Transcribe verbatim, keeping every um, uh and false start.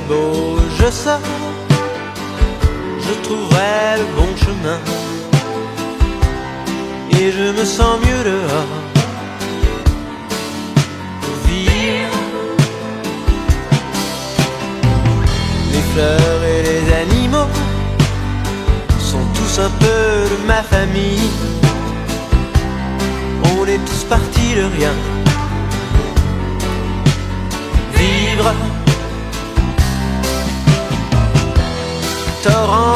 beau, je sors, je trouverai le bon chemin et je me sens mieux dehors pour vivre. Les fleurs et les animaux sont tous un peu de ma famille. On est tous partis de rien. Vivre. Torrent